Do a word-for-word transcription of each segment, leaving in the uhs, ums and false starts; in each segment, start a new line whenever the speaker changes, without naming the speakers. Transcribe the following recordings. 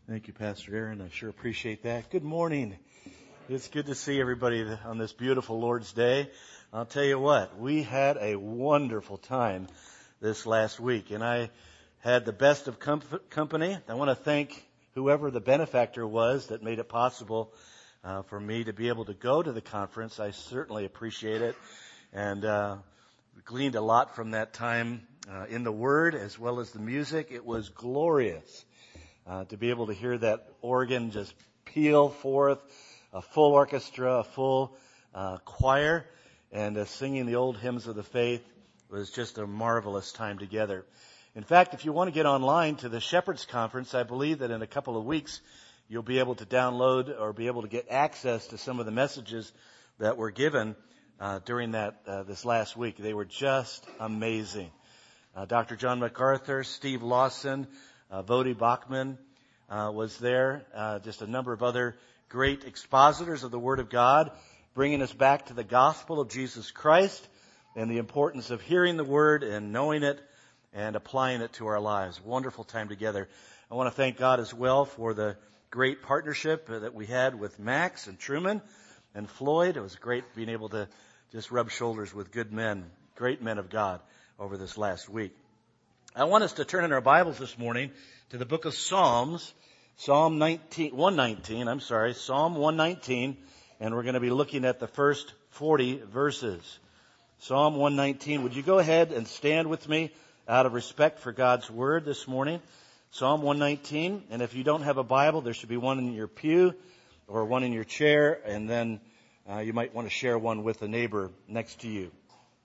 Thank you, Pastor Aaron. I sure appreciate that. Good morning. It's good to see everybody on this beautiful Lord's Day. I'll tell you what, we had a wonderful time this last week, and I had the best of com- company. I want to thank whoever the benefactor was that made it possible uh, for me to be able to go to the conference. I certainly appreciate it, and uh, gleaned a lot from that time uh, in the Word as well as the music. It was glorious. Uh, to be able to hear that organ just peal forth, a full orchestra, a full uh, choir, and uh, singing the old hymns of the faith was just a marvelous time together. In fact, if you want to get online to the Shepherds Conference, I believe that in a couple of weeks you'll be able to download or be able to get access to some of the messages that were given uh, during that uh, this last week. They were just amazing. Uh, Doctor John MacArthur, Steve Lawson, Uh, Vodi Bachman uh, was there, uh, just a number of other great expositors of the Word of God, bringing us back to the gospel of Jesus Christ and the importance of hearing the Word and knowing it and applying it to our lives. Wonderful time together. I want to thank God as well for the great partnership that we had with Max and Truman and Floyd. It was great being able to just rub shoulders with good men, great men of God over this last week. I want us to turn in our Bibles this morning to the book of Psalms, Psalm nineteen, one nineteen, I'm sorry, Psalm one nineteen, and we're going to be looking at the first forty verses. Psalm one nineteen, would you go ahead and stand with me out of respect for God's Word this morning? Psalm one nineteen, and if you don't have a Bible, there should be one in your pew or one in your chair, and then uh, you might want to share one with a neighbor next to you.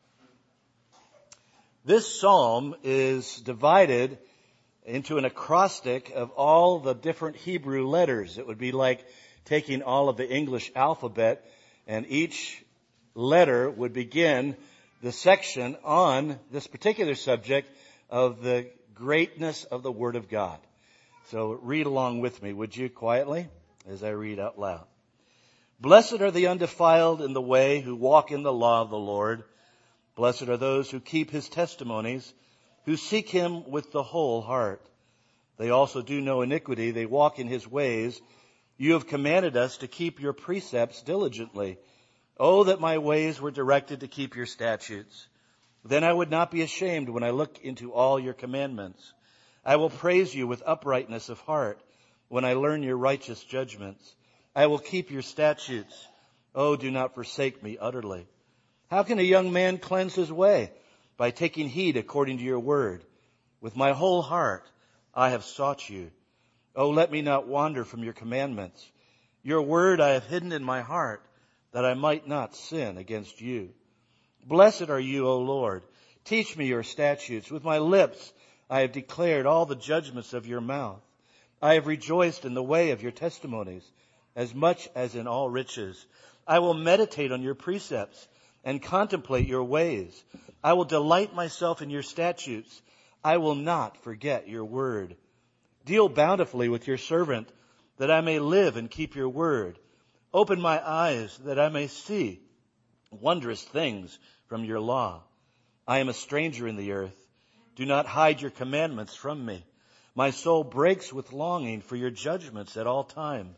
This psalm is divided into an acrostic of all the different Hebrew letters. It would be like taking all of the English alphabet, and each letter would begin the section on this particular subject of the greatness of the Word of God. So read along with me, would you, quietly, as I read out loud. Blessed are the undefiled in the way who walk in the law of the Lord. Blessed are those who keep His testimonies, who seek Him with the whole heart. They also do no iniquity. They walk in His ways. You have commanded us to keep your precepts diligently. Oh, that my ways were directed to keep your statutes. Then I would not be ashamed when I look into all your commandments. I will praise you with uprightness of heart when I learn your righteous judgments. I will keep your statutes. Oh, do not forsake me utterly. How can a young man cleanse his way? By taking heed according to your word. With my whole heart I have sought you. Oh, let me not wander from your commandments. Your word I have hidden in my heart, that I might not sin against you. Blessed are you, O Lord. Teach me your statutes. With my lips I have declared all the judgments of your mouth. I have rejoiced in the way of your testimonies, as much as in all riches. I will meditate on your precepts and contemplate your ways. I will delight myself in your statutes. I will not forget your word. Deal bountifully with your servant, that I may live and keep your word. Open my eyes, that I may see wondrous things from your law. I am a stranger in the earth. Do not hide your commandments from me. My soul breaks with longing for your judgments at all times.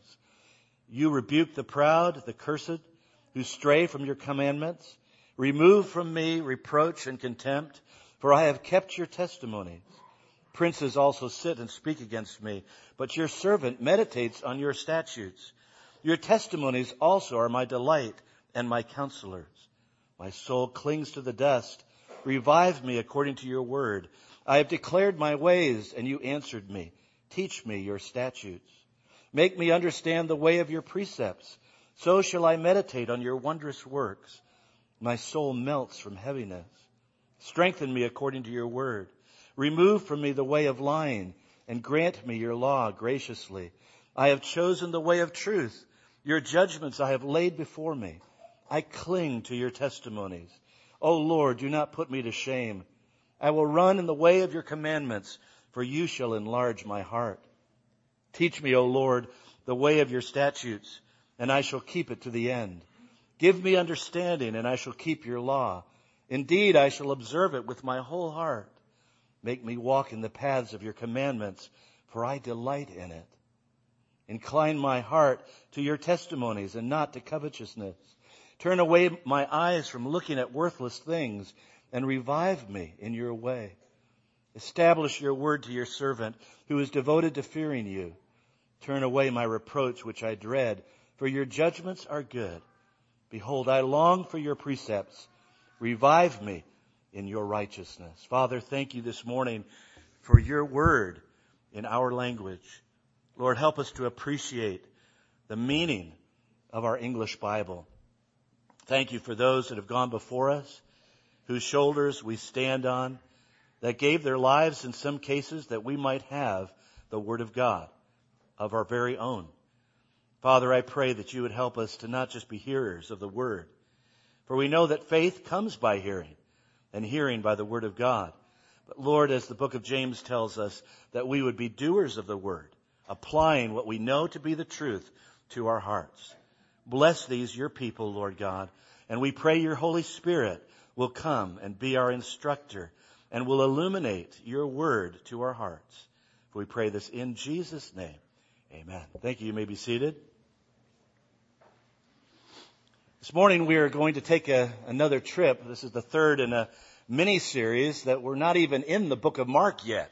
You rebuke the proud, the cursed, who stray from your commandments. Remove from me reproach and contempt, for I have kept your testimonies. Princes also sit and speak against me, but your servant meditates on your statutes. Your testimonies also are my delight and my counselors. My soul clings to the dust. Revive me according to your word. I have declared my ways, and you answered me. Teach me your statutes. Make me understand the way of your precepts. So shall I meditate on your wondrous works. My soul melts from heaviness. Strengthen me according to your word. Remove from me the way of lying, and grant me your law graciously. I have chosen the way of truth. Your judgments I have laid before me. I cling to your testimonies. O Lord, do not put me to shame. I will run in the way of your commandments, for you shall enlarge my heart. Teach me, O Lord, the way of your statutes, and I shall keep it to the end. Give me understanding, and I shall keep your law. Indeed, I shall observe it with my whole heart. Make me walk in the paths of your commandments, for I delight in it. Incline my heart to your testimonies and not to covetousness. Turn away my eyes from looking at worthless things and revive me in your way. Establish your word to your servant who is devoted to fearing you. Turn away my reproach which I dread, for your judgments are good. Behold, I long for your precepts. Revive me in your righteousness. Father, thank you this morning for your word in our language. Lord, help us to appreciate the meaning of our English Bible. Thank you for those that have gone before us, whose shoulders we stand on, that gave their lives in some cases that we might have the Word of God of our very own. Father, I pray that you would help us to not just be hearers of the Word, for we know that faith comes by hearing, and hearing by the Word of God. But Lord, as the book of James tells us, that we would be doers of the Word, applying what we know to be the truth to our hearts. Bless these, your people, Lord God, and we pray your Holy Spirit will come and be our instructor and will illuminate your word to our hearts. We pray this in Jesus' name. Amen. Thank you. You may be seated. This morning we are going to take a, another trip. This is the third in a mini-series that we're not even in the book of Mark yet.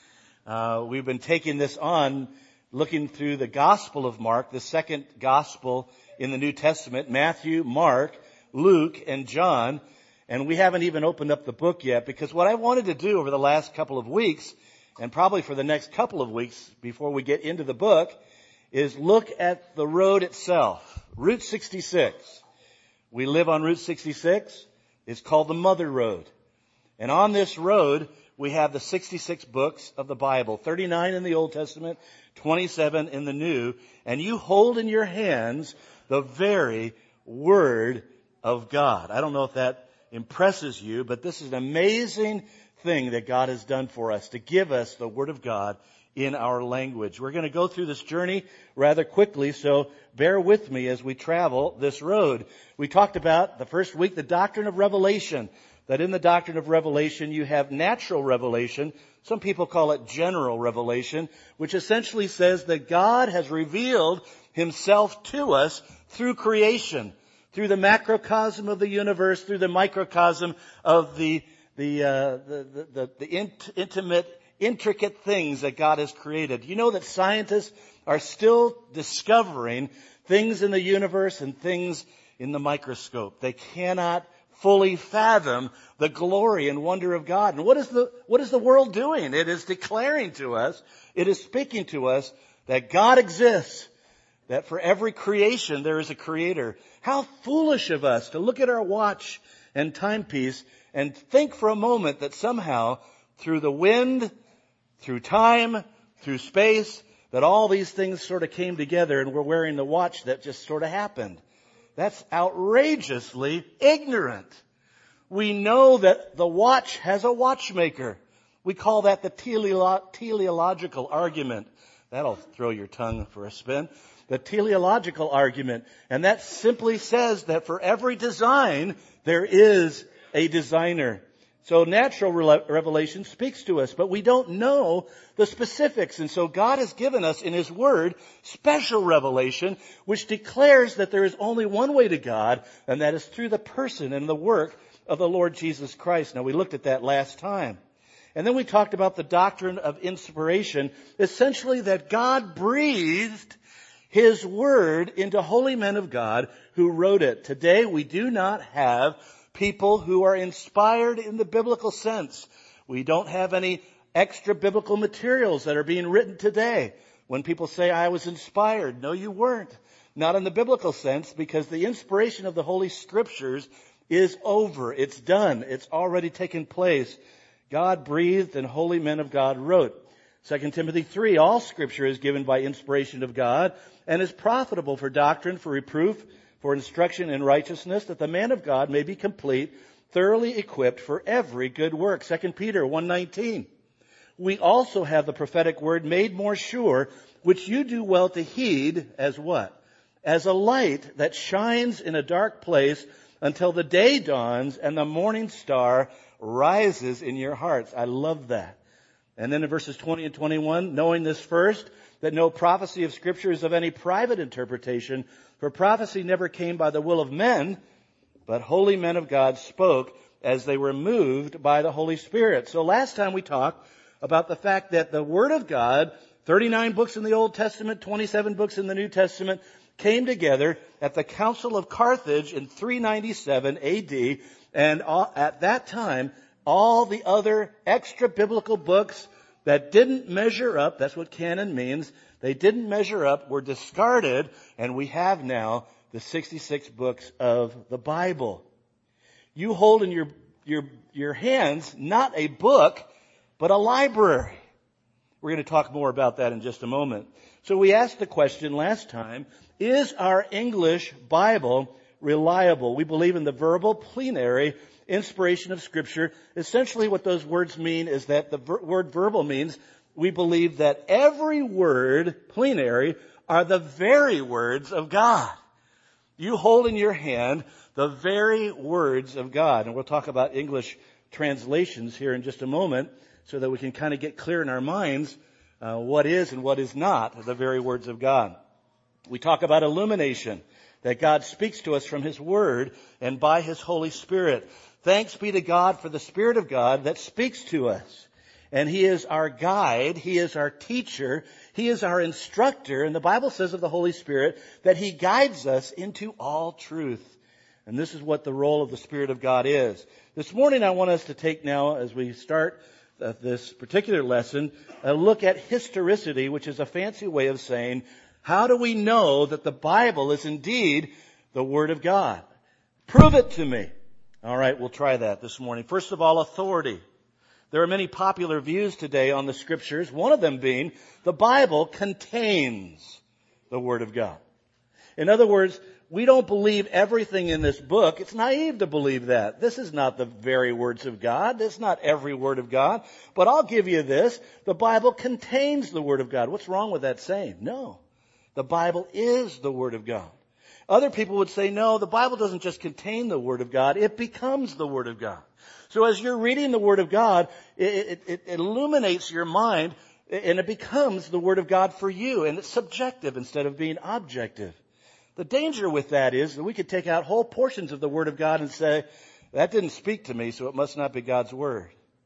Uh, we've been taking this on, looking through the Gospel of Mark, the second Gospel in the New Testament, Matthew, Mark, Luke, and John. And we haven't even opened up the book yet, because what I wanted to do over the last couple of weeks, and probably for the next couple of weeks before we get into the book, is look at the road itself, Route sixty-six. We live on Route sixty-six. It's called the Mother Road. And on this road, we have the sixty-six books of the Bible, thirty-nine in the Old Testament, twenty-seven in the New, and you hold in your hands the very Word of God. I don't know if that impresses you, but this is an amazing thing that God has done for us, to give us the Word of God in our language. We're going to go through this journey rather quickly, so bear with me as we travel this road. We talked about the first week the doctrine of revelation. That in the doctrine of revelation, you have natural revelation. Some people call it general revelation, which essentially says that God has revealed himself to us through creation, through the macrocosm of the universe, through the microcosm of the the uh, the the, the, the int- intimate, intricate things that God has created. You know that scientists are still discovering things in the universe and things in the microscope. They cannot fully fathom the glory and wonder of God. And what is the, what is the world doing? It is declaring to us, it is speaking to us that God exists, that for every creation there is a creator. How foolish of us to look at our watch and timepiece and think for a moment that somehow through the wind, through time, through space, that all these things sort of came together and we're wearing the watch that just sort of happened. That's outrageously ignorant. We know that the watch has a watchmaker. We call that the teleolo- teleological argument. That'll throw your tongue for a spin. The teleological argument. And that simply says that for every design, there is a designer. So natural re- revelation speaks to us, but we don't know the specifics. And so God has given us in His Word special revelation, which declares that there is only one way to God, and that is through the person and the work of the Lord Jesus Christ. Now, we looked at that last time. And then we talked about the doctrine of inspiration, essentially that God breathed His Word into holy men of God who wrote it. Today, we do not have people who are inspired in the biblical sense. We don't have any extra biblical materials that are being written today. When people say, I was inspired, no, you weren't. Not in the biblical sense, because the inspiration of the Holy Scriptures is over. It's done. It's already taken place. God breathed and holy men of God wrote. Second Timothy three, all Scripture is given by inspiration of God and is profitable for doctrine, for reproof, for instruction in righteousness, that the man of God may be complete, thoroughly equipped for every good work. Second Peter one nineteen. We also have the prophetic word made more sure, which you do well to heed as what? As a light that shines in a dark place until the day dawns and the morning star rises in your hearts. I love that. And then in verses twenty and twenty-one, knowing this first, that no prophecy of Scripture is of any private interpretation, for prophecy never came by the will of men, but holy men of God spoke as they were moved by the Holy Spirit. So last time we talked about the fact that the Word of God, thirty-nine books in the Old Testament, twenty-seven books in the New Testament, came together at the Council of Carthage in three ninety-seven A D, and at that time, all the other extra biblical books that didn't measure up, that's what canon means, they didn't measure up, were discarded, and we have now the sixty-six books of the Bible. You hold in your, your, your hands not a book, but a library. We're going to talk more about that in just a moment. So we asked the question last time, is our English Bible reliable? We believe in the verbal, plenary inspiration of Scripture. Essentially what those words mean is that the ver- word verbal means we believe that every word, plenary, are the very words of God. You hold in your hand the very words of God. And we'll talk about English translations here in just a moment so that we can kind of get clear in our minds uh, what is and what is not the very words of God. We talk about illumination, that God speaks to us from His Word and by His Holy Spirit. Thanks be to God for the Spirit of God that speaks to us. And He is our guide. He is our teacher. He is our instructor. And the Bible says of the Holy Spirit that He guides us into all truth. And this is what the role of the Spirit of God is. This morning I want us to take now, as we start uh, this particular lesson, a look at historicity, which is a fancy way of saying, how do we know that the Bible is indeed the Word of God? Prove it to me. All right, we'll try that this morning. First of all, authority. There are many popular views today on the Scriptures, one of them being the Bible contains the Word of God. In other words, we don't believe everything in this book. It's naive to believe that. This is not the very words of God. This is not every word of God. But I'll give you this. The Bible contains the Word of God. What's wrong with that saying? No. The Bible is the Word of God. Other people would say, no, the Bible doesn't just contain the Word of God. It becomes the Word of God. So as you're reading the Word of God, it, it, it illuminates your mind and it becomes the Word of God for you. And it's subjective instead of being objective. The danger with that is that we could take out whole portions of the Word of God and say, that didn't speak to me, so it must not be God's Word.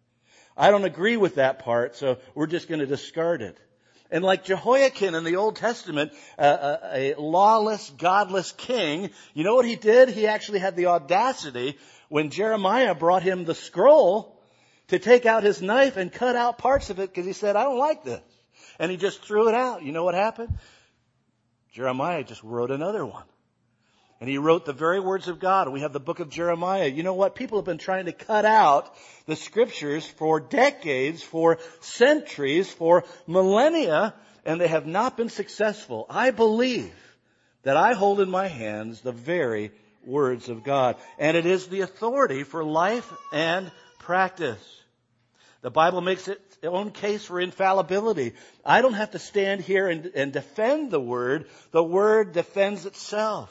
I don't agree with that part, so we're just going to discard it. And like Jehoiakim in the Old Testament, uh, a, a lawless, godless king, you know what he did? He actually had the audacity, when Jeremiah brought him the scroll, to take out his knife and cut out parts of it because he said, I don't like this. And he just threw it out. You know what happened? Jeremiah just wrote another one. And he wrote the very words of God. We have the book of Jeremiah. You know what? People have been trying to cut out the Scriptures for decades, for centuries, for millennia, and they have not been successful. I believe that I hold in my hands the very words of God. And it is the authority for life and practice. The Bible makes its own case for infallibility. I don't have to stand here and, and defend the Word. The Word defends itself.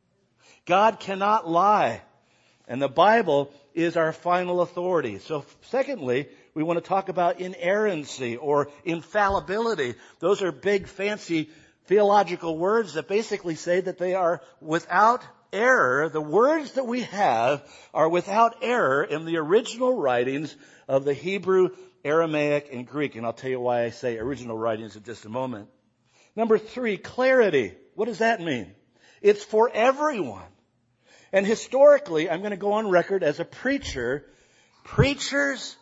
God cannot lie. And the Bible is our final authority. So secondly, we want to talk about inerrancy or infallibility. Those are big, fancy theological words that basically say that they are without error. The words that we have are without error in the original writings of the Hebrew, Aramaic, and Greek. And I'll tell you why I say original writings in just a moment. Number three, clarity. What does that mean? It's for everyone. And historically, I'm going to go on record as a preacher. Preachers,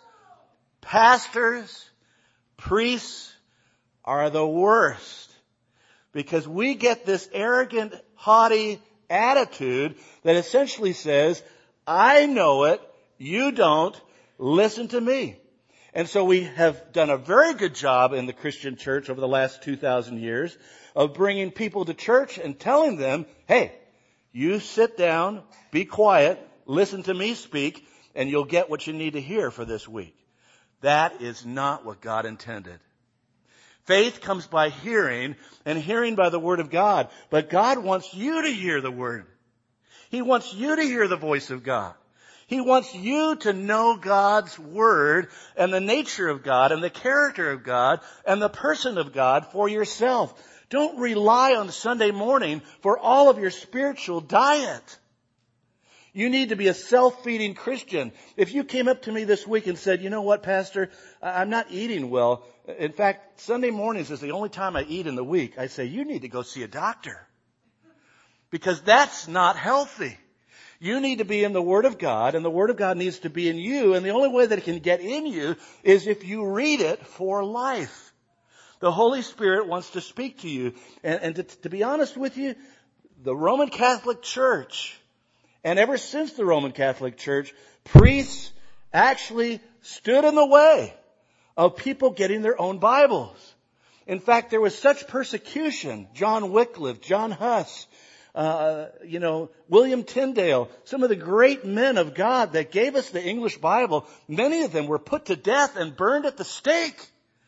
pastors, priests are the worst. Because we get this arrogant, haughty attitude that essentially says, I know it, you don't, listen to me. And so we have done a very good job in the Christian church over the last two thousand years of bringing people to church and telling them, hey, you sit down, be quiet, listen to me speak, and you'll get what you need to hear for this week. That is not what God intended. Faith comes by hearing, and hearing by the Word of God. But God wants you to hear the Word. He wants you to hear the voice of God. He wants you to know God's Word and the nature of God and the character of God and the person of God for yourself. Don't rely on Sunday morning for all of your spiritual diet. You need to be a self-feeding Christian. If you came up to me this week and said, you know what, Pastor, I'm not eating well. In fact, Sunday mornings is the only time I eat in the week. I say, you need to go see a doctor. Because that's not healthy. You need to be in the Word of God, and the Word of God needs to be in you, and the only way that it can get in you is if you read it for life. The Holy Spirit wants to speak to you. And, and to, to be honest with you, the Roman Catholic Church, and ever since the Roman Catholic Church, priests actually stood in the way of people getting their own Bibles. In fact, there was such persecution. John Wycliffe, John Huss, Uh, you know, William Tyndale, some of the great men of God that gave us the English Bible, many of them were put to death and burned at the stake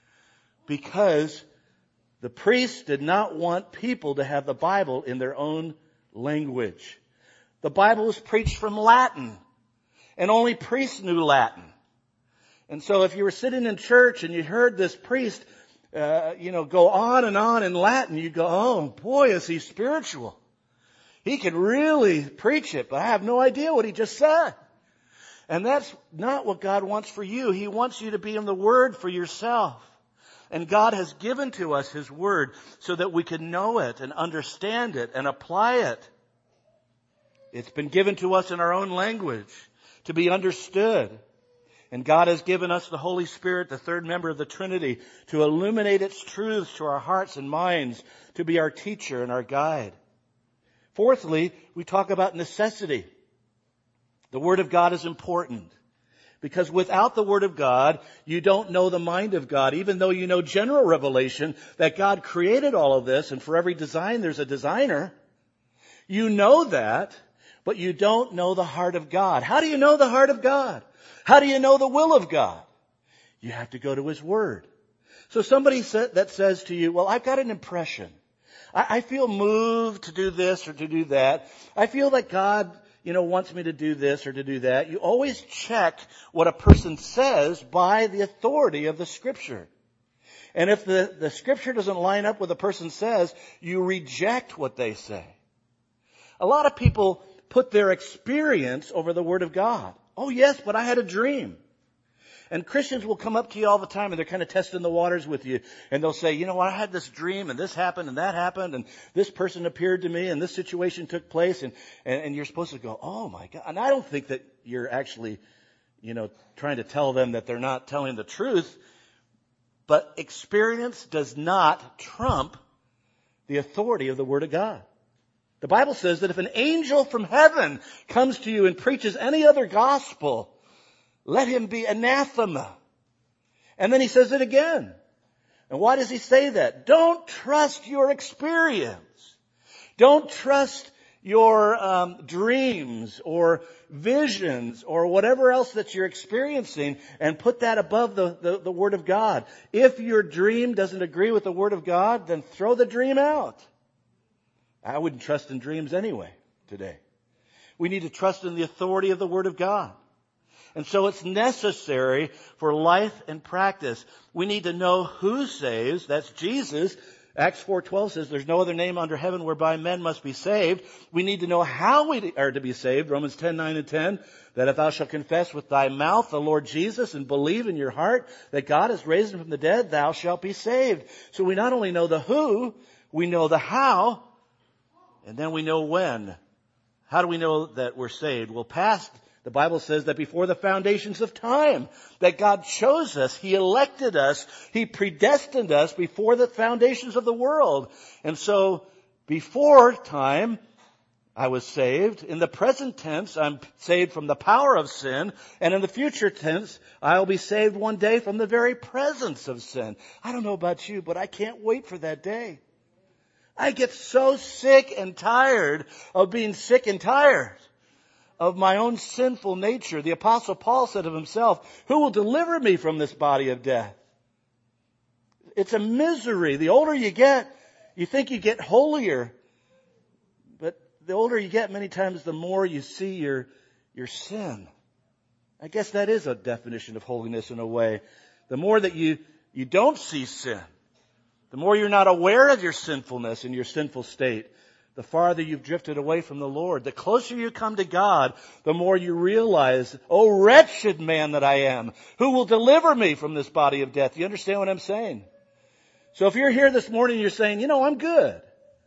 because the priests did not want people to have the Bible in their own language. The Bible was preached from Latin, and only priests knew Latin. And so if you were sitting in church and you heard this priest, uh, you know, go on and on in Latin, you go, oh boy, is he spiritual. He can really preach it, but I have no idea what he just said. And that's not what God wants for you. He wants you to be in the Word for yourself. And God has given to us His Word so that we can know it and understand it and apply it. It's been given to us in our own language to be understood. And God has given us the Holy Spirit, the third member of the Trinity, to illuminate its truths to our hearts and minds, to be our teacher and our guide. Fourthly, we talk about necessity. The Word of God is important. Because without the Word of God, you don't know the mind of God. Even though you know general revelation that God created all of this, and for every design there's a designer. You know that, but you don't know the heart of God. How do you know the heart of God? How do you know the will of God? You have to go to His Word. So somebody that says to you, well, I've got an impression. I feel moved to do this or to do that. I feel that God, you know, wants me to do this or to do that. You always check what a person says by the authority of the Scripture. And if the, the Scripture doesn't line up with what the person says, you reject what they say. A lot of people put their experience over the Word of God. Oh yes, but I had a dream. And Christians will come up to you all the time and they're kind of testing the waters with you. And they'll say, you know what, I had this dream and this happened and that happened and this person appeared to me and this situation took place. And, and, and you're supposed to go, oh my God. And I don't think that you're actually, you know, trying to tell them that they're not telling the truth. But experience does not trump the authority of the Word of God. The Bible says that if an angel from heaven comes to you and preaches any other gospel, let him be anathema. And then he says it again. And why does he say that? Don't trust your experience. Don't trust your um, dreams or visions or whatever else that you're experiencing and put that above the, the, the Word of God. If your dream doesn't agree with the Word of God, then throw the dream out. I wouldn't trust in dreams anyway today. We need to trust in the authority of the Word of God. And so it's necessary for life and practice. We need to know who saves. That's Jesus. Acts four twelve says there's no other name under heaven whereby men must be saved. We need to know how we are to be saved. Romans ten nine and ten. That if thou shalt confess with thy mouth the Lord Jesus and believe in your heart that God has raised him from the dead, thou shalt be saved. So we not only know the who, we know the how, and then we know when. How do we know that we're saved? Well, past The Bible says that before the foundations of time, that God chose us, He elected us, He predestined us before the foundations of the world. And so, before time, I was saved. In the present tense, I'm saved from the power of sin. And in the future tense, I'll be saved one day from the very presence of sin. I don't know about you, but I can't wait for that day. I get so sick and tired of being sick and tired of my own sinful nature. The Apostle Paul said of himself, who will deliver me from this body of death? It's a misery. The older you get, you think you get holier. But the older you get, many times the more you see your, your sin. I guess that is a definition of holiness in a way. The more that you, you don't see sin, the more you're not aware of your sinfulness and your sinful state, the farther you've drifted away from the Lord. The closer you come to God, the more you realize, oh wretched man that I am, who will deliver me from this body of death? You understand what I'm saying? So if you're here this morning and you're saying, you know, I'm good.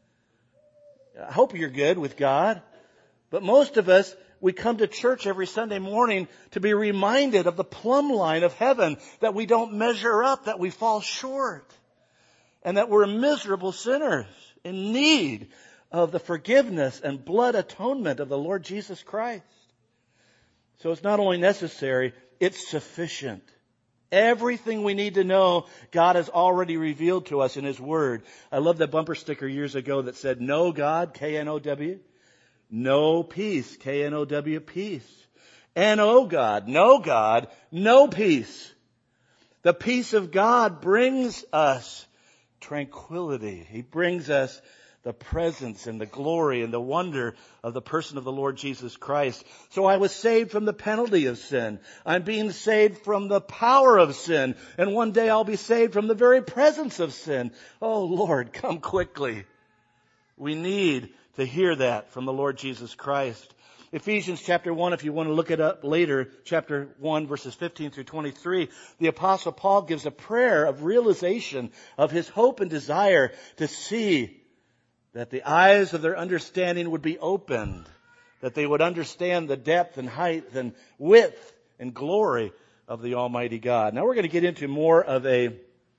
I hope you're good with God. But most of us, we come to church every Sunday morning to be reminded of the plumb line of heaven, that we don't measure up, that we fall short, and that we're miserable sinners in need of the forgiveness and blood atonement of the Lord Jesus Christ. So it's not only necessary, it's sufficient. Everything we need to know, God has already revealed to us in His Word. I love that bumper sticker years ago that said, "Know God," K N O W. "Know peace," K N O W, peace. N O God, know God, no peace. The peace of God brings us tranquility. He brings us the presence and the glory and the wonder of the person of the Lord Jesus Christ. So I was saved from the penalty of sin. I'm being saved from the power of sin. And one day I'll be saved from the very presence of sin. Oh Lord, come quickly. We need to hear that from the Lord Jesus Christ. Ephesians chapter one, if you want to look it up later, chapter one, verses fifteen through twenty-three, the Apostle Paul gives a prayer of realization of his hope and desire to see that the eyes of their understanding would be opened, that they would understand the depth and height and width and glory of the Almighty God. Now we're going to get into more of a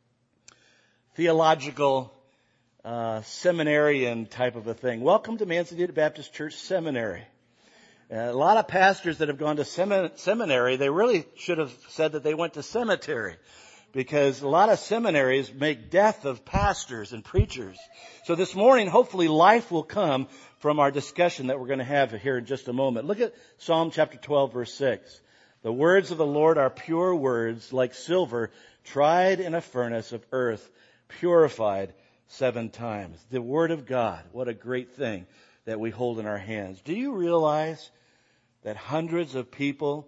theological uh, seminarian type of a thing. Welcome to Manzanita Baptist Church Seminary. Uh, a lot of pastors that have gone to semi- seminary, they really should have said that they went to cemetery, because a lot of seminaries make death of pastors and preachers. So this morning, hopefully life will come from our discussion that we're going to have here in just a moment. Look at Psalm chapter twelve, verse six. The words of the Lord are pure words, like silver, tried in a furnace of earth, purified seven times. The Word of God, what a great thing that we hold in our hands. Do you realize that hundreds of people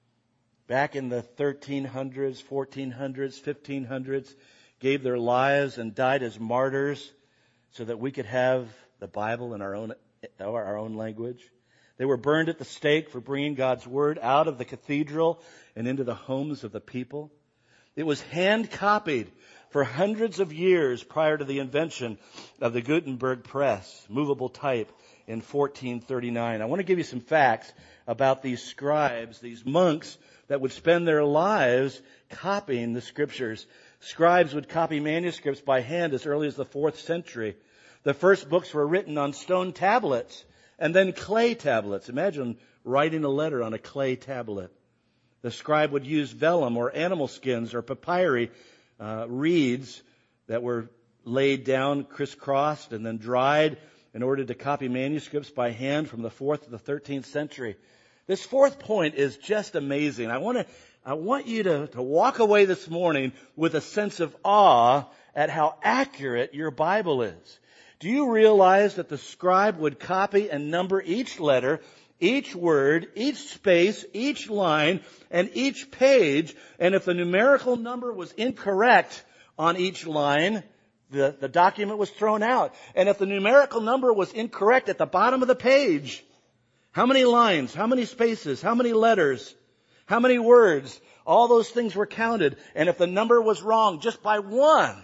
back in the thirteen hundreds, fourteen hundreds, fifteen hundreds gave their lives and died as martyrs so that we could have the Bible in our own, our own language? They were burned at the stake for bringing God's Word out of the cathedral and into the homes of the people. It was hand copied for hundreds of years prior to the invention of the Gutenberg press, movable type, in fourteen thirty-nine. I want to give you some facts about these scribes, these monks that would spend their lives copying the Scriptures. Scribes would copy manuscripts by hand as early as the fourth century. The first books were written on stone tablets and then clay tablets. Imagine writing a letter on a clay tablet. The scribe would use vellum or animal skins or papyri uh, reeds that were laid down, crisscrossed, and then dried in order to copy manuscripts by hand from the fourth to the thirteenth century. This fourth point is just amazing. I want to, I want you to, to walk away this morning with a sense of awe at how accurate your Bible is. Do you realize that the scribe would copy and number each letter, each word, each space, each line, and each page, and if the numerical number was incorrect on each line, the, the document was thrown out. And if the numerical number was incorrect at the bottom of the page, how many lines, how many spaces, how many letters, how many words, all those things were counted. And if the number was wrong just by one,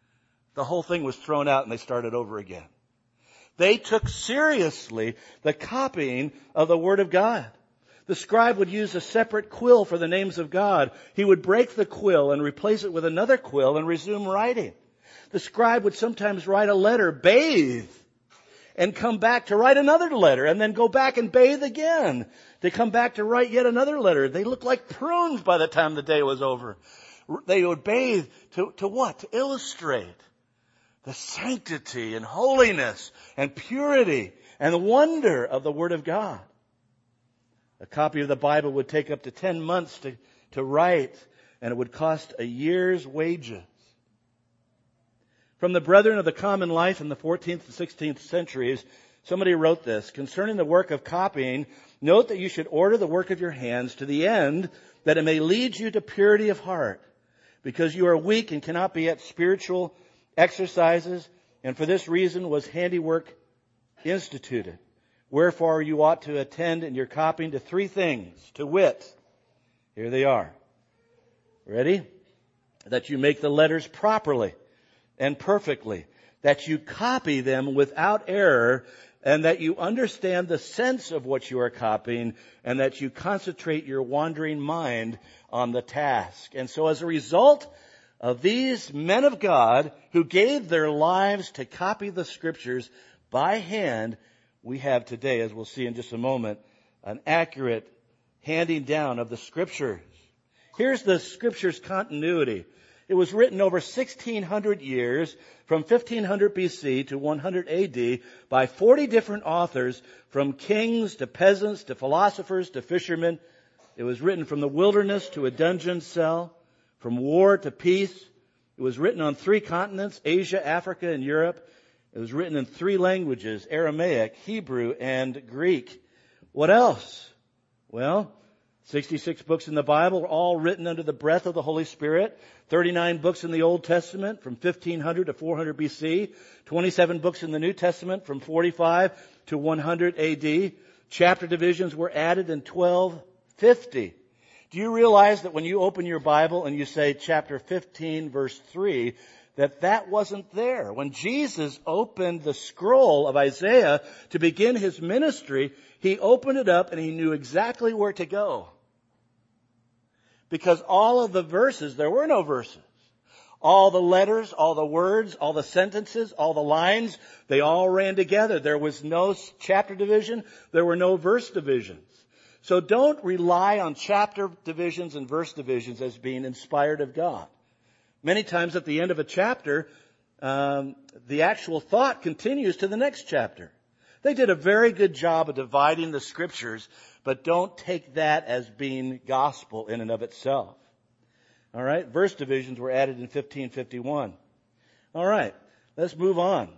the whole thing was thrown out and they started over again. They took seriously the copying of the Word of God. The scribe would use a separate quill for the names of God. He would break the quill and replace it with another quill and resume writing. The scribe would sometimes write a letter, bathe, and come back to write another letter, and then go back and bathe again to come back to write yet another letter. They looked like prunes by the time the day was over. They would bathe to, to what? To illustrate the sanctity and holiness and purity and the wonder of the Word of God. A copy of the Bible would take up to ten months to, to write, and it would cost a year's wages. From the Brethren of the Common Life in the fourteenth and sixteenth centuries, Somebody wrote this, concerning the work of copying, note that you should order the work of your hands to the end that it may lead you to purity of heart, because you are weak and cannot be at spiritual exercises, and for this reason was handiwork instituted. Wherefore you ought to attend in your copying to three things, to wit, here they are. Ready? That you make the letters properly and perfectly, that you copy them without error, and that you understand the sense of what you are copying, and that you concentrate your wandering mind on the task. And so as a result of these men of God who gave their lives to copy the Scriptures by hand, we have today, as we'll see in just a moment, an accurate handing down of the Scriptures. Here's the Scriptures continuity. It was written over sixteen hundred years, from fifteen hundred B C to one hundred A D, by forty different authors, from kings to peasants to philosophers to fishermen. It was written from the wilderness to a dungeon cell, from war to peace. It was written on three continents, Asia, Africa, and Europe. It was written in three languages, Aramaic, Hebrew, and Greek. What else? Well, sixty-six books in the Bible, all written under the breath of the Holy Spirit. thirty-nine books in the Old Testament from fifteen hundred to four hundred B C. twenty-seven books in the New Testament from forty-five to one hundred A D. Chapter divisions were added in twelve fifty. Do you realize that when you open your Bible and you say chapter fifteen, verse three, that that wasn't there? When Jesus opened the scroll of Isaiah to begin his ministry, he opened it up and he knew exactly where to go. Because all of the verses, there were no verses. All the letters, all the words, all the sentences, all the lines, they all ran together. There was no chapter division. There were no verse divisions. So don't rely on chapter divisions and verse divisions as being inspired of God. Many times at the end of a chapter, um, the actual thought continues to the next chapter. They did a very good job of dividing the Scriptures, but don't take that as being gospel in and of itself. All right, verse divisions were added in fifteen fifty-one. All right, let's move on.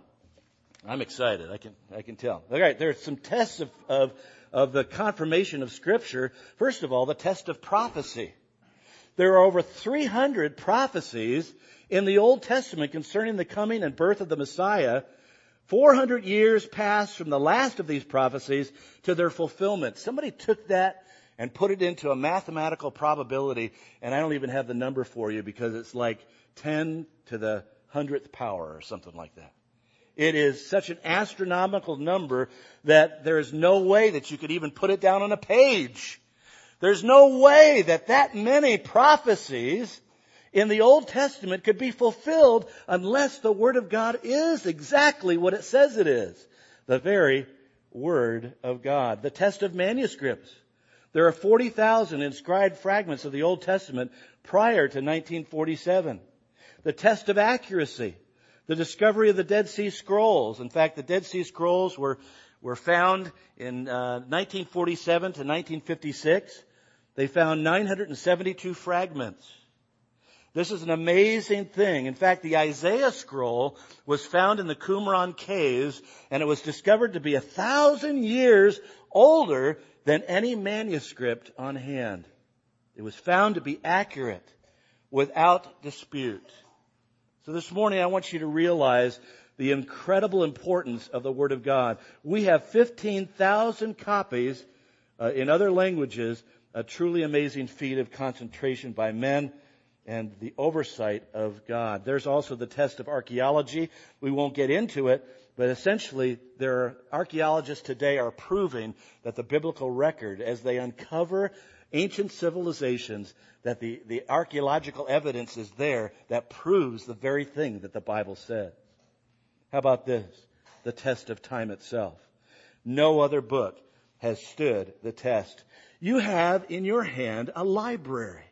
I'm excited, I can I can tell. All right, there's some tests of, of, of the confirmation of Scripture. First of all, the test of prophecy. There are over three hundred prophecies in the Old Testament concerning the coming and birth of the Messiah. four hundred years passed from the last of these prophecies to their fulfillment. Somebody took that and put it into a mathematical probability, and I don't even have the number for you because it's like ten to the hundredth power or something like that. It is such an astronomical number that there is no way that you could even put it down on a page. There's no way that that many prophecies in the Old Testament could be fulfilled unless the Word of God is exactly what it says it is. The very Word of God. The test of manuscripts. There are forty thousand inscribed fragments of the Old Testament prior to nineteen forty-seven. The test of accuracy. The discovery of the Dead Sea Scrolls. In fact, the Dead Sea Scrolls were, were found in uh, nineteen forty-seven to nineteen fifty-six. They found nine hundred seventy-two fragments. This is an amazing thing. In fact, the Isaiah scroll was found in the Qumran caves, and it was discovered to be a thousand years older than any manuscript on hand. It was found to be accurate, without dispute. So this morning I want you to realize the incredible importance of the Word of God. We have fifteen thousand copies uh, in other languages, a truly amazing feat of concentration by men and the oversight of God. There's also the test of archaeology. We won't get into it, but essentially there are archaeologists today are proving that the biblical record, as they uncover ancient civilizations, that the, the archaeological evidence is there that proves the very thing that the Bible said. How about this? The test of time itself. No other book has stood the test. You have in your hand a library.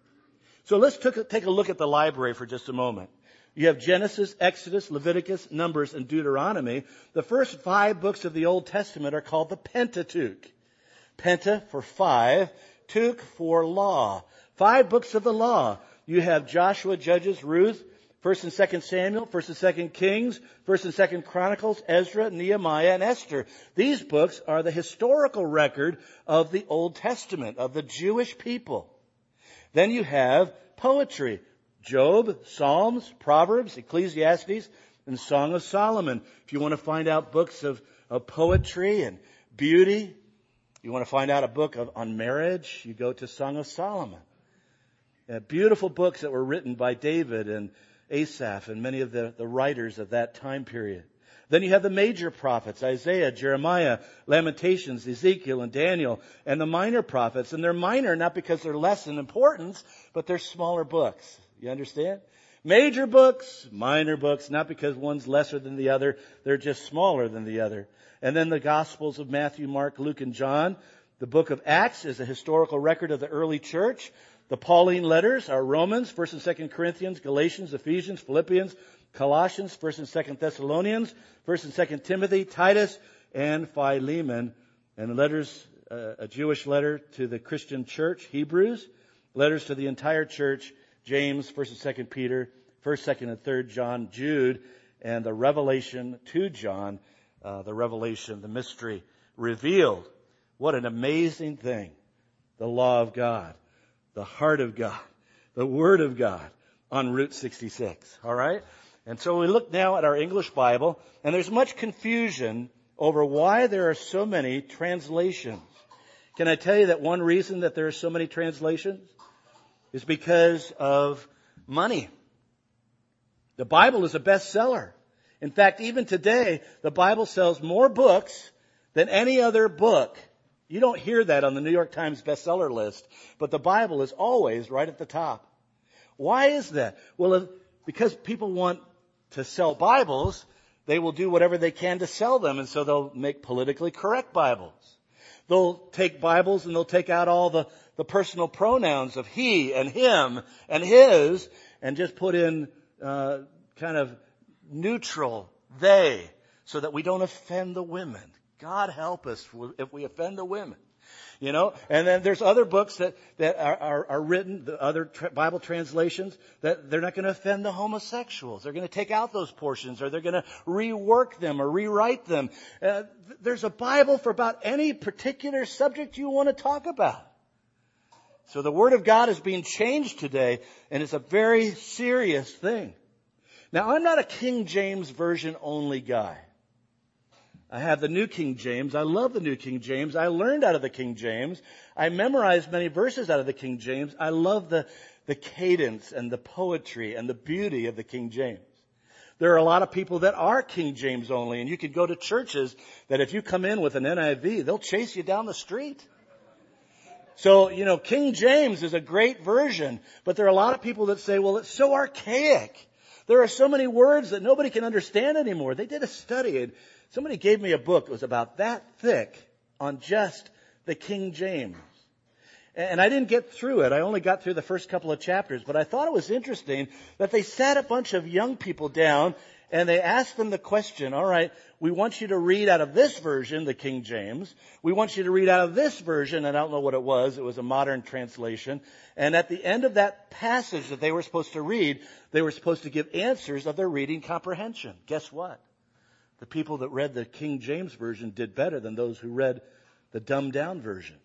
So let's take a look at the library for just a moment. You have Genesis, Exodus, Leviticus, Numbers, and Deuteronomy. The first five books of the Old Testament are called the Pentateuch. Penta for five, Tuch for law. Five books of the law. You have Joshua, Judges, Ruth, First and Second Samuel, First and Second Kings, First and Second Chronicles, Ezra, Nehemiah, and Esther. These books are the historical record of the Old Testament, of the Jewish people. Then you have poetry. Job, Psalms, Proverbs, Ecclesiastes, and Song of Solomon. If you want to find out books of, of poetry and beauty, you want to find out a book of, on marriage, you go to Song of Solomon. Yeah, beautiful books that were written by David and Asaph and many of the, the writers of that time period. Then you have the major prophets, Isaiah, Jeremiah, Lamentations, Ezekiel, and Daniel, and the minor prophets. And they're minor not because they're less in importance, but they're smaller books. You understand? Major books, minor books, not because one's lesser than the other, they're just smaller than the other. And then the Gospels of Matthew, Mark, Luke, and John. The book of Acts is a historical record of the early church. The Pauline letters are Romans, First and Second Corinthians, Galatians, Ephesians, Philippians, Colossians, First and Second Thessalonians, First and Second Timothy, Titus, and Philemon. And letters, uh, a Jewish letter to the Christian church, Hebrews, letters to the entire church, James, First and Second Peter, First, Second, and Third John, Jude, and the Revelation to John, uh, the Revelation, the mystery revealed. What an amazing thing. The law of God, the heart of God, the Word of God on Route sixty-six. All right? And so we look now at our English Bible, and there's much confusion over why there are so many translations. Can I tell you that one reason that there are so many translations is because of money. The Bible is a bestseller. In fact, even today, the Bible sells more books than any other book. You don't hear that on the New York Times bestseller list, but the Bible is always right at the top. Why is that? Well, because people want to sell Bibles, they will do whatever they can to sell them, and so they'll make politically correct Bibles. They'll take Bibles and they'll take out all the, the personal pronouns of he and him and his and just put in uh, kind of neutral they so that we don't offend the women. God help us if we offend the women. You know, and then there's other books that, that are, are, are written, the other tra- Bible translations, that they're not going to offend the homosexuals. They're going to take out those portions, or they're going to rework them or rewrite them. Uh, there's a Bible for about any particular subject you want to talk about. So the Word of God is being changed today, and it's a very serious thing. Now, I'm not a King James Version only guy. I have the New King James. I love the New King James. I learned out of the King James. I memorized many verses out of the King James. I love the, the cadence and the poetry and the beauty of the King James. There are a lot of people that are King James only, and you could go to churches that if you come in with an N I V, they'll chase you down the street. So, you know, King James is a great version, but there are a lot of people that say, well, it's so archaic. There are so many words that nobody can understand anymore. They did a study, and somebody gave me a book that was about that thick on just the King James. And I didn't get through it. I only got through the first couple of chapters. But I thought it was interesting that they sat a bunch of young people down and they asked them the question, all right, we want you to read out of this version, the King James. We want you to read out of this version, and I don't know what it was. It was a modern translation. And at the end of that passage that they were supposed to read, they were supposed to give answers of their reading comprehension. Guess what? The people that read the King James Version did better than those who read the dumbed-down version.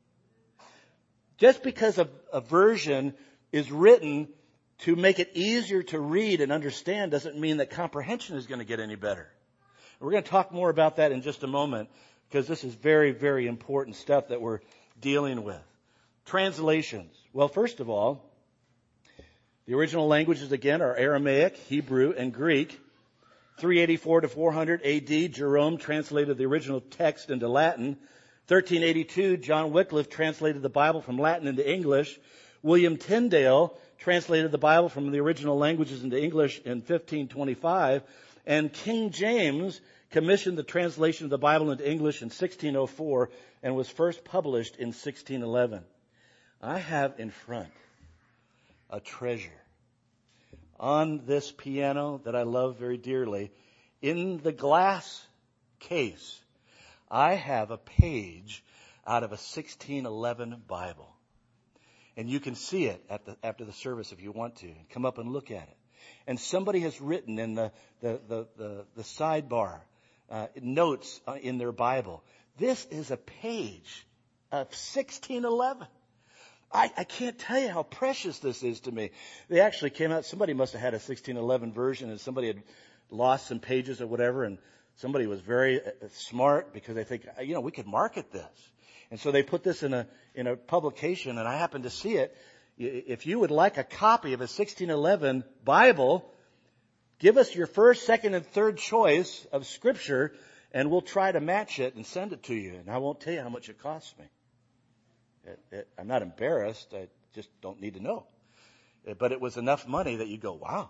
Just because a, a version is written to make it easier to read and understand doesn't mean that comprehension is going to get any better. We're going to talk more about that in just a moment, because this is very, very important stuff that we're dealing with. Translations. Well, first of all, the original languages, again, are Aramaic, Hebrew, and Greek. three eighty-four to four hundred A D, Jerome translated the original text into Latin. thirteen eighty-two, John Wycliffe translated the Bible from Latin into English. William Tyndale translated the Bible from the original languages into English in fifteen twenty-five. And King James commissioned the translation of the Bible into English in sixteen oh four and was first published in sixteen eleven. I have in front a treasure. On this piano that I love very dearly, in the glass case, I have a page out of a sixteen eleven Bible. And you can see it at the, after the service if you want to. Come up and look at it. And somebody has written in the, the, the, the, the sidebar, uh, notes in their Bible. This is a page of sixteen eleven. I, I can't tell you how precious this is to me. They actually came out, somebody must have had a sixteen eleven version and somebody had lost some pages or whatever, and somebody was very smart because they think, you know, we could market this. And so they put this in a, in a publication, and I happened to see it. If you would like a copy of a sixteen eleven Bible, give us your first, second, and third choice of Scripture, and we'll try to match it and send it to you. And I won't tell you how much it costs me. It, it, I'm not embarrassed. I just don't need to know. But it was enough money that you go, wow,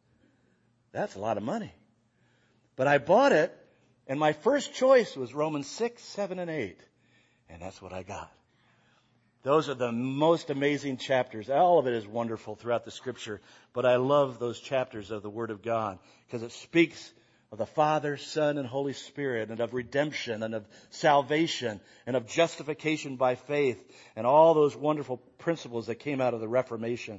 that's a lot of money. But I bought it, and my first choice was Romans six, seven, and eight. And that's what I got. Those are the most amazing chapters. All of it is wonderful throughout the Scripture. But I love those chapters of the Word of God because it speaks of the Father, Son, and Holy Spirit, and of redemption, and of salvation, and of justification by faith, and all those wonderful principles that came out of the Reformation.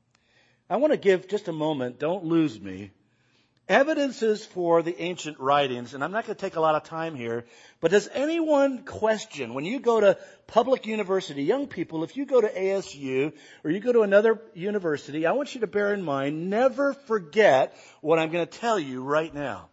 I want to give just a moment, don't lose me, evidences for the ancient writings, and I'm not going to take a lot of time here, but does anyone question, when you go to public university, young people, if you go to A S U or you go to another university, I want you to bear in mind, never forget what I'm going to tell you right now.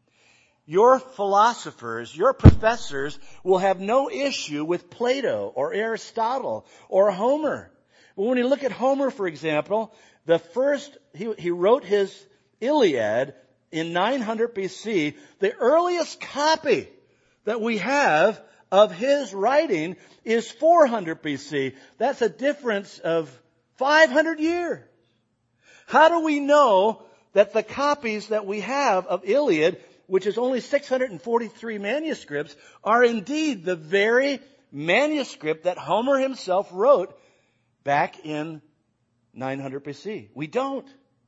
Your philosophers, your professors will have no issue with Plato or Aristotle or Homer. But when you look at Homer, for example, the first, he, he wrote his Iliad in nine hundred B C. The earliest copy that we have of his writing is four hundred B C. That's a difference of five hundred years. How do we know that the copies that we have of Iliad, which is only six hundred forty-three manuscripts, are indeed the very manuscript that Homer himself wrote back in nine hundred B C? We don't.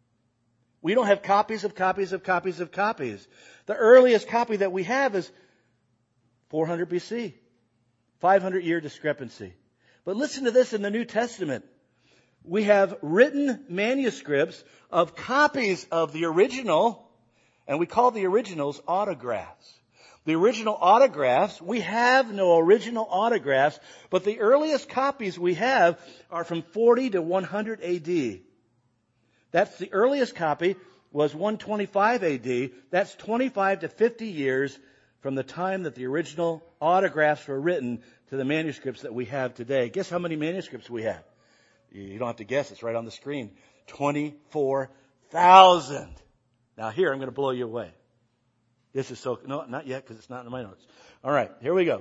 We don't have copies of copies of copies of copies. The earliest copy that we have is four hundred B C. five hundred year discrepancy. But listen to this in the New Testament. We have written manuscripts of copies of the original, and we call the originals autographs. The original autographs, we have no original autographs, but the earliest copies we have are from forty to one hundred A D. That's the earliest copy was one twenty-five A D. That's twenty-five to fifty years from the time that the original autographs were written to the manuscripts that we have today. Guess how many manuscripts we have? You don't have to guess. It's right on the screen. twenty-four thousand. Now here, I'm going to blow you away. This is so, no, not yet because it's not in my notes. All right, here we go.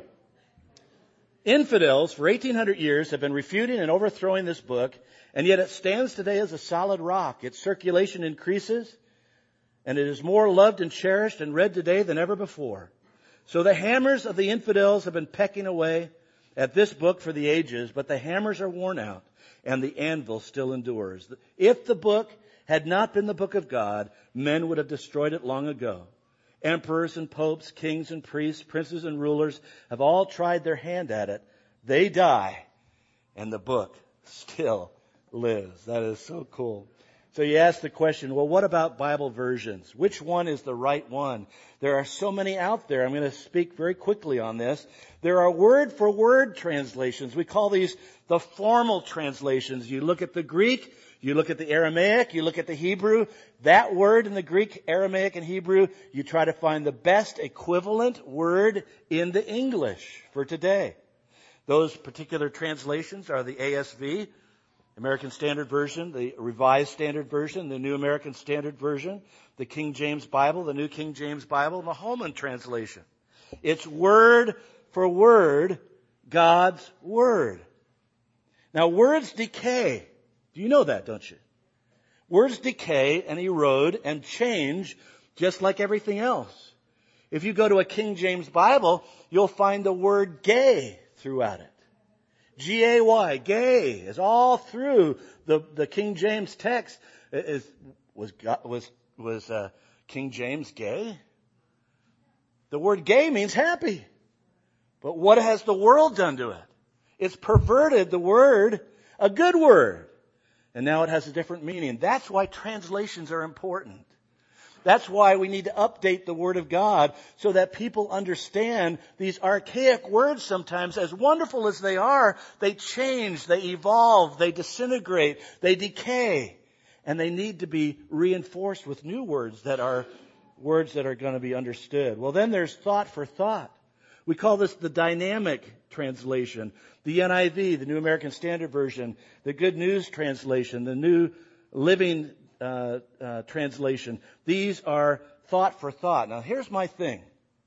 Infidels for eighteen hundred years have been refuting and overthrowing this book, and yet it stands today as a solid rock. Its circulation increases, and it is more loved and cherished and read today than ever before. So the hammers of the infidels have been pecking away at this book for the ages, but the hammers are worn out, and the anvil still endures. If the book had not been the book of God, men would have destroyed it long ago. Emperors and popes, kings and priests, princes and rulers have all tried their hand at it. They die, and the book still lives. That is so cool. So you ask the question, well, what about Bible versions? Which one is the right one? There are so many out there. I'm going to speak very quickly on this. There are word-for-word translations. We call these the formal translations. You look at the Greek, you look at the Aramaic, you look at the Hebrew. That word in the Greek, Aramaic, and Hebrew, you try to find the best equivalent word in the English for today. Those particular translations are the A S V, American Standard Version, the Revised Standard Version, the New American Standard Version, the King James Bible, the New King James Bible, and the Holman Translation. It's word for word, God's Word. Now, words decay. Do you know that, don't you? Words decay and erode and change just like everything else. If you go to a King James Bible, you'll find the word gay throughout it. G A Y, gay, is all through the, the King James text. Is, was was was uh, King James gay? The word gay means happy. But what has the world done to it? It's perverted the word, a good word, and now it has a different meaning. That's why translations are important. That's why we need to update the Word of God so that people understand these archaic words sometimes, as wonderful as they are, they change, they evolve, they disintegrate, they decay. And they need to be reinforced with new words that are words that are going to be understood. Well, then there's thought for thought. We call this the dynamic translation. The N I V, the New American Standard Version, the Good News Translation, the New Living uh, uh, Translation. These are thought for thought. Now, here's my thing.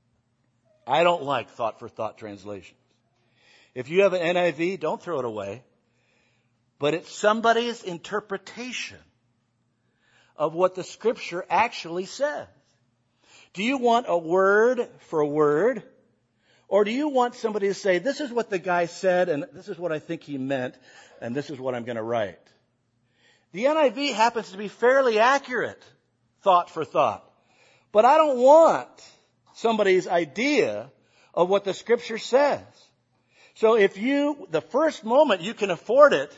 I don't like thought for thought translations. If you have an N I V, don't throw it away. But it's somebody's interpretation of what the Scripture actually says. Do you want a word for word? Or do you want somebody to say, this is what the guy said, and this is what I think he meant, and this is what I'm going to write? The N I V happens to be fairly accurate, thought for thought. But I don't want somebody's idea of what the Scripture says. So if you, the first moment you can afford it,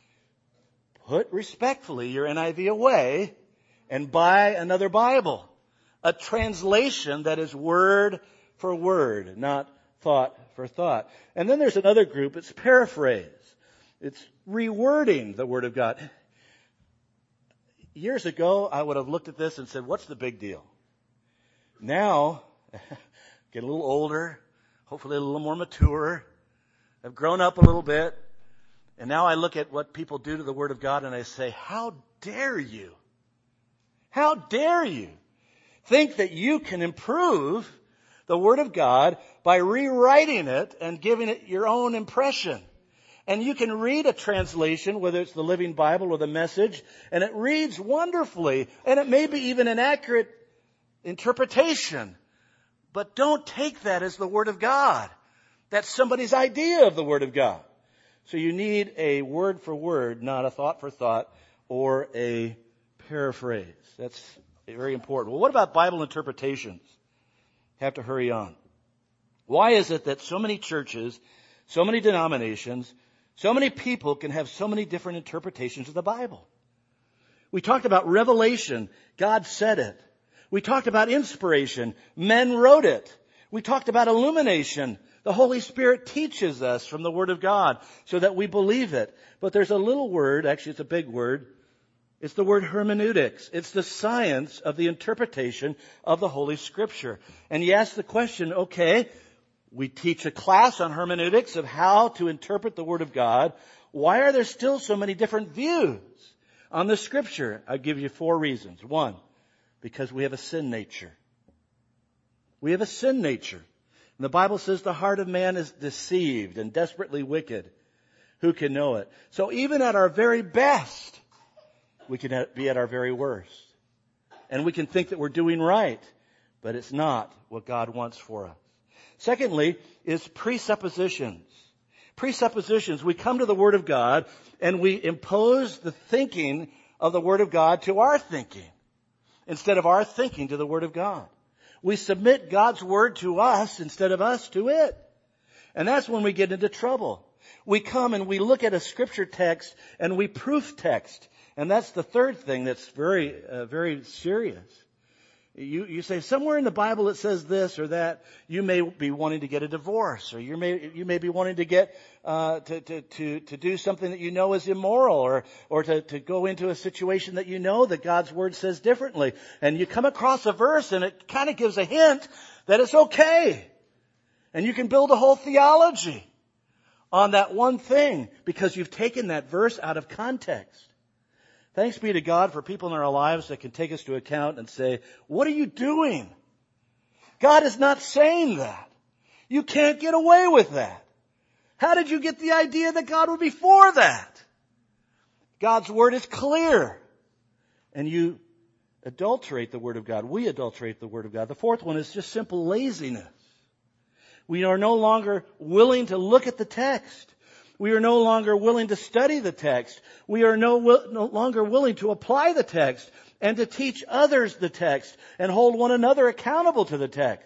put respectfully your N I V away and buy another Bible. A translation that is word for word, not thought for thought. And then there's another group, it's paraphrase. It's rewording the Word of God. Years ago, I would have looked at this and said, what's the big deal? Now, get a little older, hopefully a little more mature. I've grown up a little bit. And now I look at what people do to the Word of God and I say, how dare you? How dare you think that you can improve the Word of God by rewriting it and giving it your own impression? And you can read a translation, whether it's the Living Bible or the Message, and it reads wonderfully, and it may be even an accurate interpretation. But don't take that as the Word of God. That's somebody's idea of the Word of God. So you need a word for word, not a thought for thought, or a paraphrase. That's very important. Well, what about Bible interpretations? Have to hurry on. Why is it that so many churches, so many denominations, so many people can have so many different interpretations of the Bible? We talked about revelation. God said it. We talked about inspiration. Men wrote it. We talked about illumination. The Holy Spirit teaches us from the Word of God so that we believe it. But there's a little word, actually it's a big word. It's the word hermeneutics. It's the science of the interpretation of the Holy Scripture. And you ask the question, okay, we teach a class on hermeneutics of how to interpret the Word of God. Why are there still so many different views on the Scripture? I'll give you four reasons. One, because we have a sin nature. We have a sin nature. And the Bible says the heart of man is deceived and desperately wicked. Who can know it? So even at our very best, we can be at our very worst. And we can think that we're doing right, but it's not what God wants for us. Secondly, is presuppositions. Presuppositions. We come to the Word of God and we impose the thinking of the Word of God to our thinking instead of our thinking to the Word of God. We submit God's Word to us instead of us to it. And that's when we get into trouble. We come and we look at a Scripture text and we proof text. And that's the third thing that's very, uh, very serious. You, you say somewhere in the Bible it says this or that. You may be wanting to get a divorce, or you may, you may be wanting to get, uh, to, to, to, to do something that you know is immoral, or, or to, to go into a situation that you know that God's Word says differently. And you come across a verse and it kind of gives a hint that it's okay. And you can build a whole theology on that one thing because you've taken that verse out of context. Thanks be to God for people in our lives that can take us to account and say, what are you doing? God is not saying that. You can't get away with that. How did you get the idea that God would be for that? God's Word is clear. And you adulterate the Word of God. We adulterate the Word of God. The fourth one is just simple laziness. We are no longer willing to look at the text. We are no longer willing to study the text. We are no, no longer willing to apply the text and to teach others the text and hold one another accountable to the text.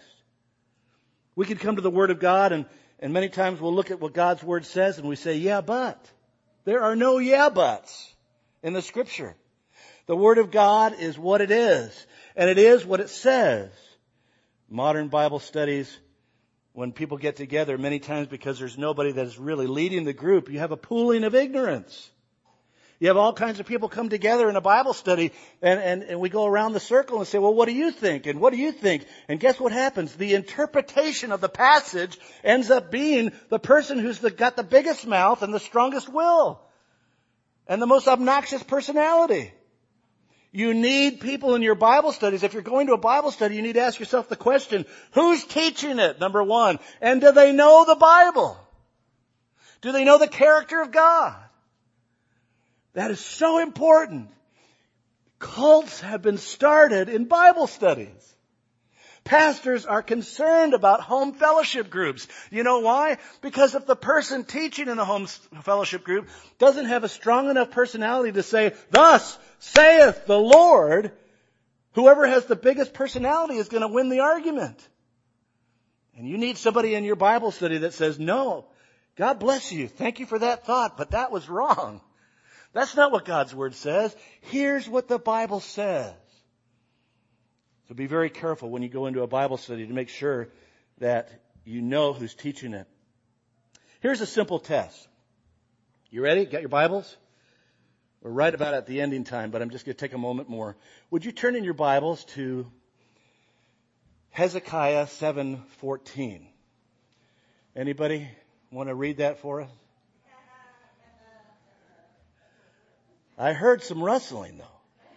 We could come to the Word of God and, and many times we'll look at what God's Word says and we say, yeah, but. There are no yeah, buts in the Scripture. The Word of God is what it is, and it is what it says. Modern Bible studies, when people get together, many times because there's nobody that is really leading the group, you have a pooling of ignorance. You have all kinds of people come together in a Bible study, and, and, and we go around the circle and say, well, what do you think? And what do you think? And guess what happens? The interpretation of the passage ends up being the person who's the, got the biggest mouth and the strongest will and the most obnoxious personality. You need people in your Bible studies. If you're going to a Bible study, you need to ask yourself the question, who's teaching it, number one? And do they know the Bible? Do they know the character of God? That is so important. Cults have been started in Bible studies. Pastors are concerned about home fellowship groups. You know why? Because if the person teaching in the home fellowship group doesn't have a strong enough personality to say, thus saith the Lord, whoever has the biggest personality is going to win the argument. And you need somebody in your Bible study that says, no, God bless you. Thank you for that thought, but that was wrong. That's not what God's Word says. Here's what the Bible says. So be very careful when you go into a Bible study to make sure that you know who's teaching it. Here's a simple test. You ready? Got your Bibles? We're right about at the ending time, but I'm just going to take a moment more. Would you turn in your Bibles to Hezekiah seven fourteen? Anybody want to read that for us? I heard some rustling, though.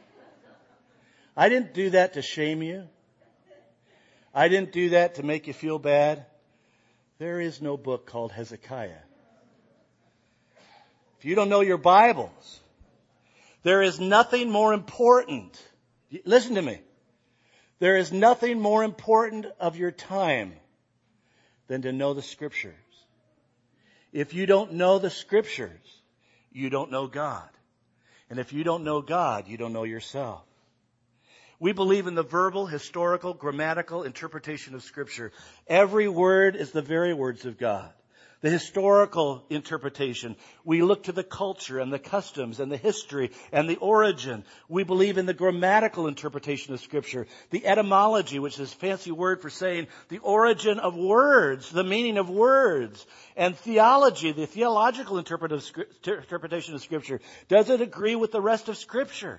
I didn't do that to shame you. I didn't do that to make you feel bad. There is no book called Hezekiah. If you don't know your Bibles, there is nothing more important. Listen to me. There is nothing more important of your time than to know the Scriptures. If you don't know the Scriptures, you don't know God. And if you don't know God, you don't know yourself. We believe in the verbal, historical, grammatical interpretation of Scripture. Every word is the very words of God. The historical interpretation, we look to the culture and the customs and the history and the origin. We believe in the grammatical interpretation of Scripture. The etymology, which is a fancy word for saying the origin of words, the meaning of words. And theology, the theological interpretation of Scripture. Does it agree with the rest of Scripture?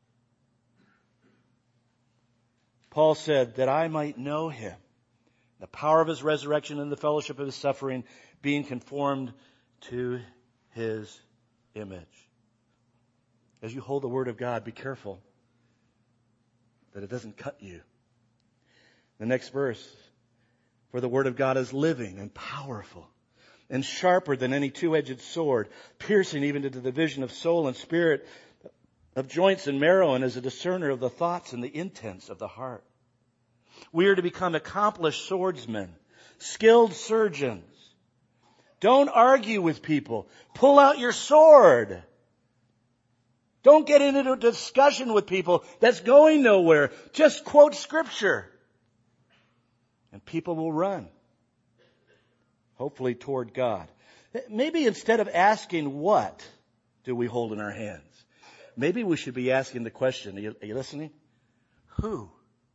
Paul said, that I might know Him, the power of His resurrection and the fellowship of His suffering, being conformed to His image. As you hold the Word of God, be careful that it doesn't cut you. The next verse, for the Word of God is living and powerful and sharper than any two-edged sword, piercing even to the division of soul and spirit, of joints and marrow, and is a discerner of the thoughts and the intents of the heart. We are to become accomplished swordsmen, skilled surgeons. Don't argue with people. Pull out your sword. Don't get into a discussion with people that's going nowhere. Just quote Scripture. And people will run. Hopefully toward God. Maybe instead of asking what do we hold in our hands, maybe we should be asking the question, are you, are you listening? Who?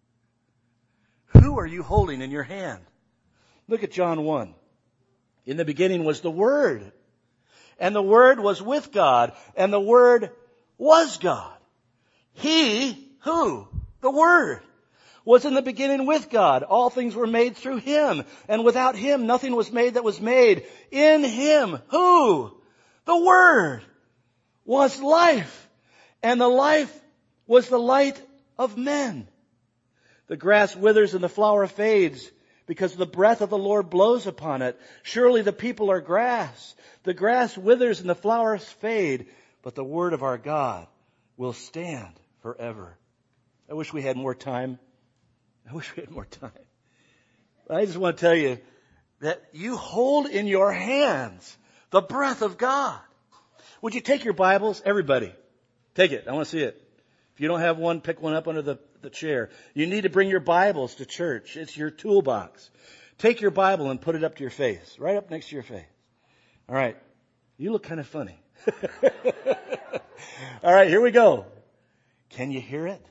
Who are you holding in your hand? Look at John one. In the beginning was the Word, and the Word was with God, and the Word was God. He, who? The Word, was in the beginning with God. All things were made through Him, and without Him nothing was made that was made. In Him, who? The Word, was life, and the life was the light of men. The grass withers and the flower fades, because the breath of the Lord blows upon it. Surely the people are grass. The grass withers and the flowers fade, but the word of our God will stand forever. I wish we had more time. I wish we had more time. But I just want to tell you that you hold in your hands the breath of God. Would you take your Bibles? Everybody, take it. I want to see it. If you don't have one, pick one up under the, the chair. You need to bring your Bibles to church. It's your toolbox. Take your Bible and put it up to your face, right up next to your face. All right. You look kind of funny. All right, here we go. Can you hear it?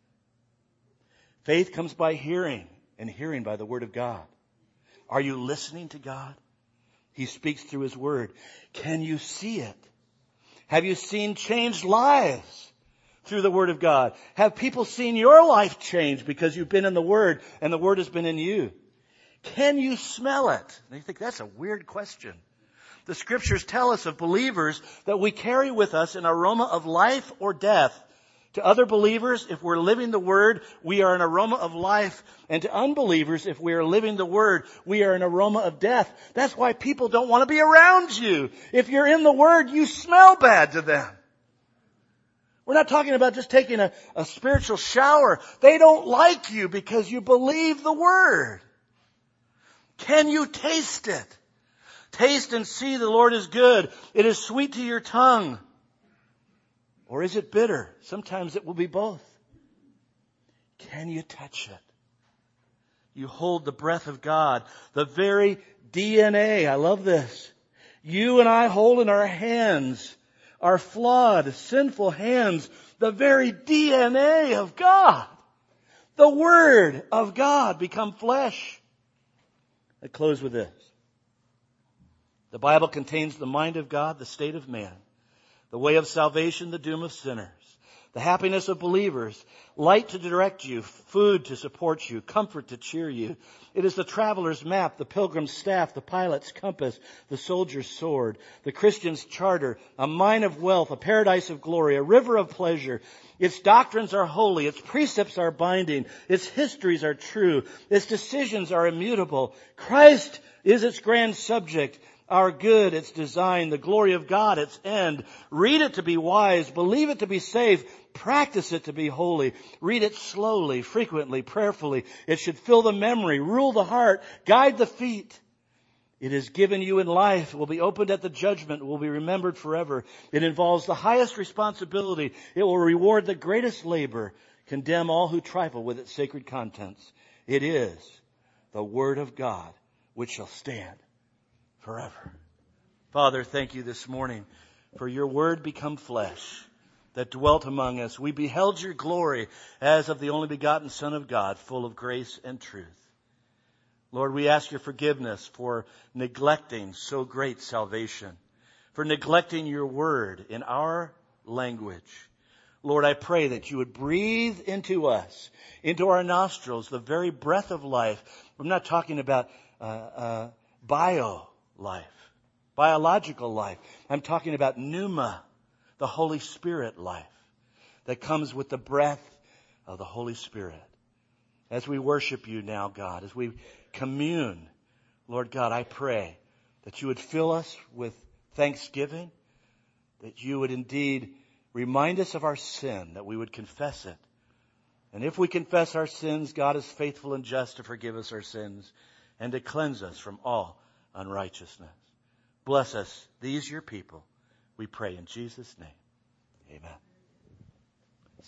Faith comes by hearing, and hearing by the Word of God. Are you listening to God? He speaks through His Word. Can you see it? Have you seen changed lives through the Word of God? Have people seen your life change because you've been in the Word and the Word has been in you? Can you smell it? And you think that's a weird question. The Scriptures tell us of believers that we carry with us an aroma of life or death. To other believers, if we're living the Word, we are an aroma of life. And to unbelievers, if we are living the Word, we are an aroma of death. That's why people don't want to be around you. If you're in the Word, you smell bad to them. We're not talking about just taking a, a spiritual shower. They don't like you because you believe the Word. Can you taste it? Taste and see the Lord is good. It is sweet to your tongue. Or is it bitter? Sometimes it will be both. Can you touch it? You hold the breath of God, the very D N A. I love this. You and I hold in our hands, our flawed, sinful hands, the very D N A of God. The Word of God become flesh. I close with this. The Bible contains the mind of God, the state of man, the way of salvation, the doom of sinners, the happiness of believers, light to direct you, food to support you, comfort to cheer you. It is the traveler's map, the pilgrim's staff, the pilot's compass, the soldier's sword, the Christian's charter, a mine of wealth, a paradise of glory, a river of pleasure. Its doctrines are holy, its precepts are binding, its histories are true, its decisions are immutable. Christ is its grand subject. Our good, its design, the glory of God, its end. Read it to be wise, believe it to be safe, practice it to be holy. Read it slowly, frequently, prayerfully. It should fill the memory, rule the heart, guide the feet. It is given you in life, will be opened at the judgment, will be remembered forever. It involves the highest responsibility. It will reward the greatest labor, condemn all who trifle with its sacred contents. It is the Word of God which shall stand forever. Father, thank you this morning for your Word become flesh that dwelt among us. We beheld your glory as of the only begotten Son of God, full of grace and truth. Lord, we ask your forgiveness for neglecting so great salvation, for neglecting your Word in our language. Lord, I pray that you would breathe into us, into our nostrils, the very breath of life. I'm not talking about uh, uh, bio life, biological life. I'm talking about pneuma, the Holy Spirit life that comes with the breath of the Holy Spirit. As we worship you now, God, as we commune, Lord God, I pray that you would fill us with thanksgiving, that you would indeed remind us of our sin, that we would confess it. And if we confess our sins, God is faithful and just to forgive us our sins and to cleanse us from all unrighteousness. Bless us, these your people. We pray in Jesus' name. Amen.